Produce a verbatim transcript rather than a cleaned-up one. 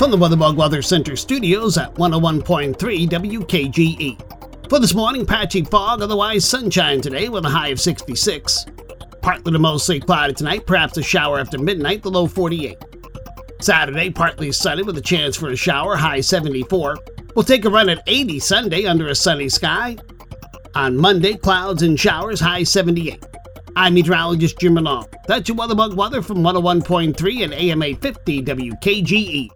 from the WeatherBug Weather Center studios at one oh one point three W K G E. For this morning, patchy fog, otherwise sunshine today with a high of sixty-six. Partly to mostly cloudy tonight, perhaps a shower after midnight, the low forty-eight. Saturday, partly sunny with a chance for a shower, high seventy-four. We'll take a run at eighty Sunday under a sunny sky. On Monday, clouds and showers, high seventy-eight. I'm meteorologist Jim Malone. That's your WeatherBug weather from one oh one point three and A M eight fifty W K G E.